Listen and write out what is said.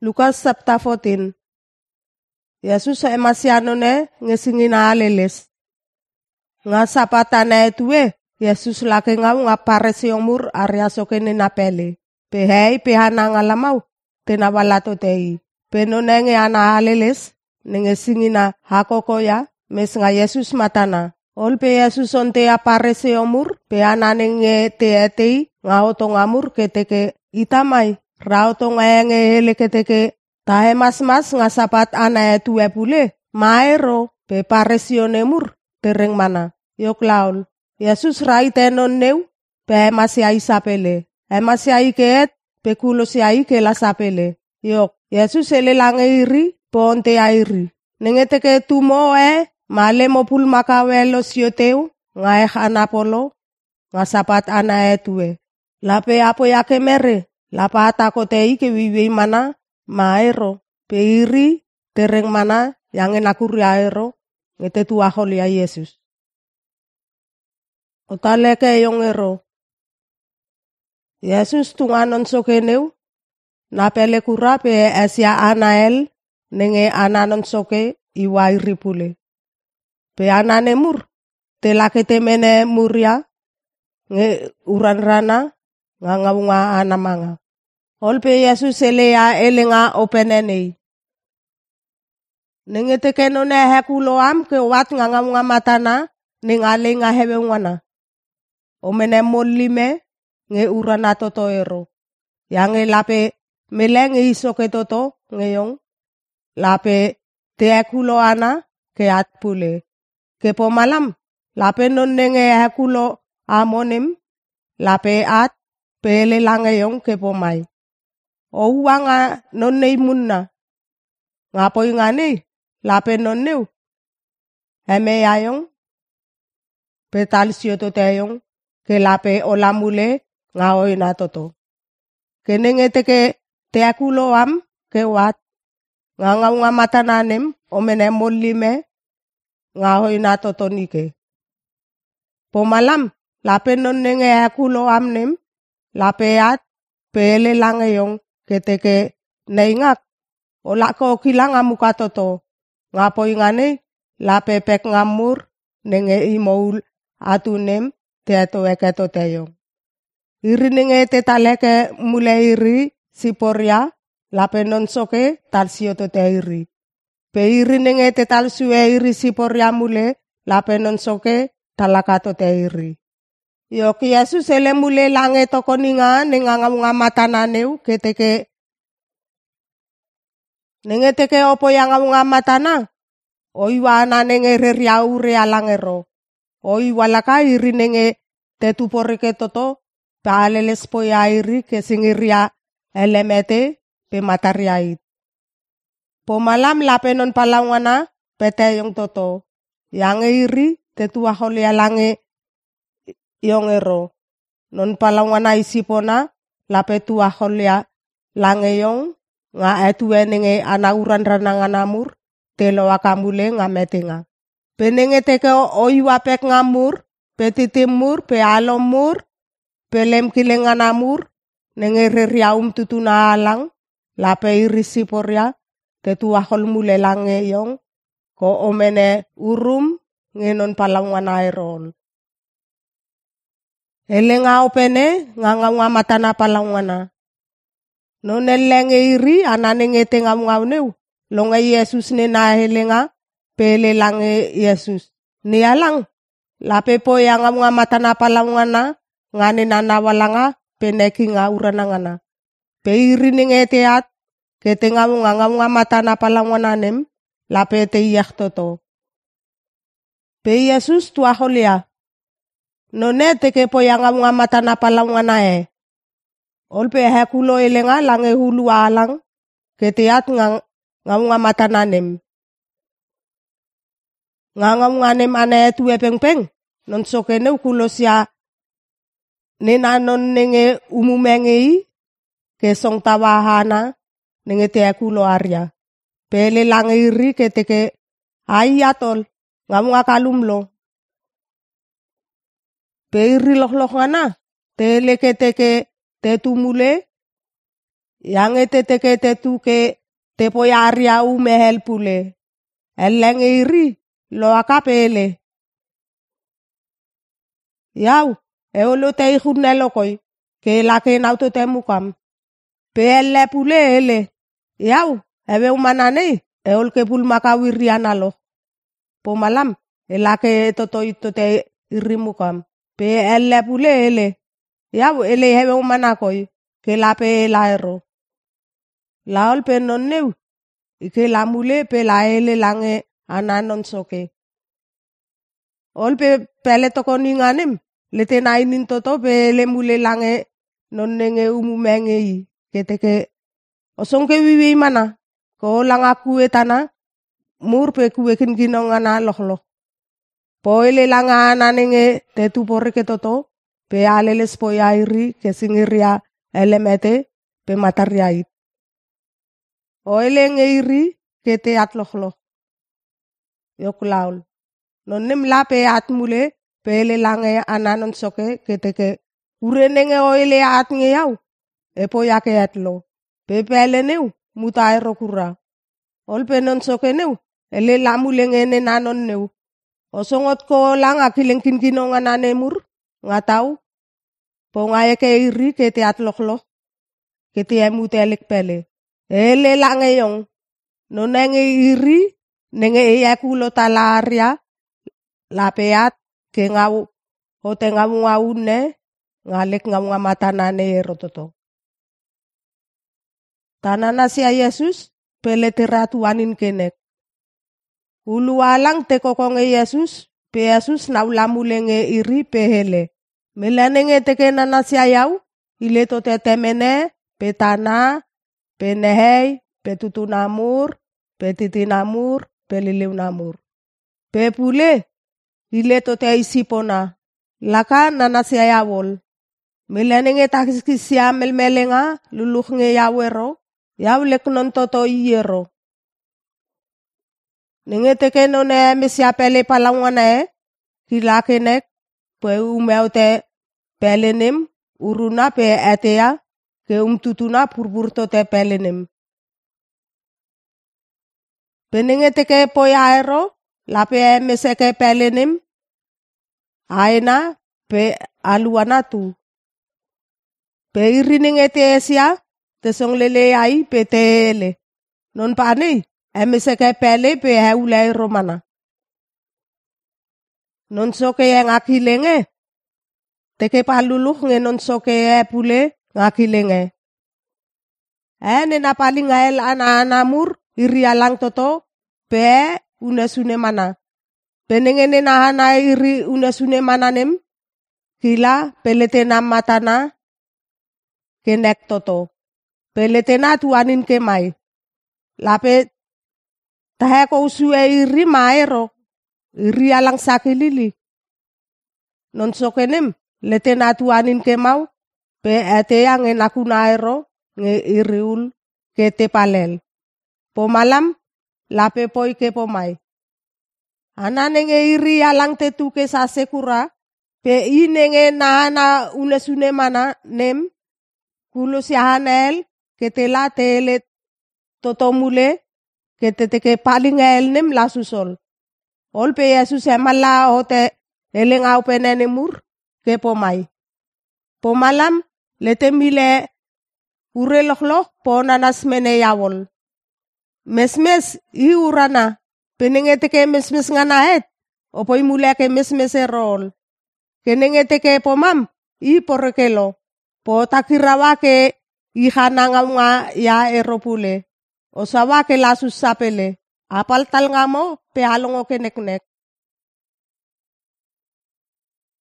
Lukas chapter 14. Yesus emasianone ngesingina aleles. Nga sapatana etue, Yesus lake ngau nga paresi omur area soke nena pele. Pehei pehana ngalamau, tena walato tei. Penonenge ana aleles, nengesingina hakokoya, mes nga Yesus matana. Olpe Yesus onte aparesi omur, pehana nenge teetei, nga otongamur keteke itamai. Rauto ngenge hele keteke tahe mas nga sapat ana etue pule maero pe paresionemur tereng mana yok laul Yesus rai tenon neu pe masih ai sapele masih ai keet pe kulo si ai ke la sapele yok Yesus ele lange iri ponte airi nengeteke tumo male mopul makawelo sioteu nga anapolo nga sapat ana etue lape apo yake mere lapa takotei ke wiwi mana maero peiri tereng mana yang enakuri aero ngete tuahol ya Yesus. Otaleke yong ero. Yesus tunganon sokeneu napele kura pe esia anael nenge ananon soke iwairi pule. Pe anane mur telake temene muria nge uran rana nga anamanga. Olpe Yesus elea elenga openenei. Nengete kenone hekuloam ke wat nga matana ningale nga hewe wana. Omene molime nge urana toto ero. Yang lape melenge isoke toto ngeyong. Lape te hekuloana ke at pule. Ke pomalam lape non nenge hekulo amonim. Lape at pele langeyong ke pomai. O uanga non nei munna. Ngapoi ngane lape non neu. Heme ayong. Petal sioto teyong. Ke lape olamule ngaoi na toto. Kenenge teke teakulo am ke wat. Ngangau nga matananem omene molime ngaoi na toto nike. Pomalam lape non nenge akulo amnem. Lape at pele langeyong. Keteke neingak olako kilang amuka toto ngapoi ngane lape pek ngamur nenge imoul atunem teato eketo teyong iri nenge tetaleke mule iri siporia lape non soke tal sioto te iri pe iri nenge tetal sue iri siporia mule lape non soke talakato te iri Yok Yesus ele mule lange toko ninga nenga matana neu keteke nengeteke opo yang matana oiwa na nenge reria ure alangero oiwa laka iri nenge tetuporike toto paleles poya iri kesingiria elemete pe matariait pomalam lapenon palangwana pete yung toto yang iri tetua holia lange yong ero. Non palangwana isipona lape tua holia lange yong nga etue nenge anauran rananga namur telo akamule nga metinga. Penenge teke oiwa pek ngamur, petitimur, pe alomur, pelem kilenga namur, nenge reriaum tutuna alang, lape irisiporia tetua hol mule lange yong ko omene urum ngenon palangwana erol. Elenga opene nga matana palangwana. Non elenge iri anane ngete ngamneu. Longa Yesus nena helenga pele lange Yesus. Ni alang lape po yang matana palangwana ngane nana walanga peneki nga uranangana. Pe iri ngete at kete nga matana palangwana nem lape te yak toto. Pe Yesus tua holia. None teke po yang matana palangwana Olpe hekulo elenga lange hulu alang ketiat nga matana nem. Nga nem ane tue peng non soke neu kulo sia nena non nenge umumengei ke song tawahana nenge te hekulo arya. Pele lange iri keteke ayatol nga kalumlo. Peiri loh ngana tele keteke tetumule Yang teke te tuke te poyaria umehel pule. Eleng iri lo akapele. Yau, eolo te ikhunelo koi, ke lake nauto te mukam. Pe elle pule ele. Yau, ewe umanane, eol ke pulmaka wirianalo. Po malam, elake toto ito te irimukam. Pe elle pule ele. Yau, ele hewe umanakoi, ke lape laero. Laol pe non neu, ike la mule pe la ele lange ananon soke. Ol pe pele toko ninganem, le te nainin toto pe le mule lange non nenge umumenge i. Keteke osongke wiwi mana, ko langa kue tana, mur pe kue kin ginongana lohlo. Po ele langa ananenge te tupore ke toto, pe aleles po yairi ke singiria elemete pe matariait. O ele ngeiri ke te atlohlo. Yok laul. Non nem la pe atmule pe ele lange ananon soke keteke urenenge o ele at ngeyau. E po yake atlo. Pe pele neu muta erokura. Ol pe non soke neu ele lamule ngene nanon neu. Osongot ko lang akiling kinkinong ananemur ngatau. Po ngayeke iri ke te atlohlo. Ke te emute elik pele. Ele lange yong. Nonenge iri nenge eyakulo talaria. Lapeat ke ngau o te ngau ne ngalek ngau ngamatanane erototo. Tanana siya Yesus pele te ratuanin kenek. Ulu alang te kokong Yesus pe Yesus naulamulenge iri pe hele. Melanenge te kenana siya yau ile to te temene pe tana pe nehei pe tutunamur pe titinamur pe liliunamur. Pe pule ile to te isipona. Laka nana siya yawol. Melanenge takiskisia melmelenga luluh nge yawero. Yau lek non toto iyero. Nenge teke none mesia pele palangwana kilakenek pe umeo te pelenim uruna pe etea ke tutuna purpurto te pelenim. Penenge teke poya aero lape meseke pelenim aena pe aluana tu. Pe irining ete esia te song lele ai pe tele. Non pane emeseke pele pe heulai romana. Non soke yang akilenge. Teke paluluh nge non soke pule ngakilenge. Nena paling ngael ana-anamur iri alang toto pe unesune mana. Penenge nena hana iri unesune mananem. Kila pelete matana kenek toto. Peletena tuanin ke mai. Lape tahe ko usue iri maero. Iri alang sakilili. Non sokenem letena tuanin ke mau. Pe etea nge nakunaero nge iriul ke te palel. Po malam lape poi ke po mai. Anane nge iri alang te tuke sa sekura. Pe ine nge nahana unesune mana nem. Kulo siahanel ke te la tele totomule ke te teke paling el nem la susol. Ol pe Yesus emala ote eleng au penene mur ke po mai. Po malam lete mile ureloh po nanas mene yawol. Mesmes I urana penenge teke mesmes ngana et opo imule ke mesmes erol. Kenenge teke po mam I porekelo. Po takirawa ke ihananga nga ya eropule. O sawa ke lasus sapele. Apal tal nga mo pe alongo ke nek-nek.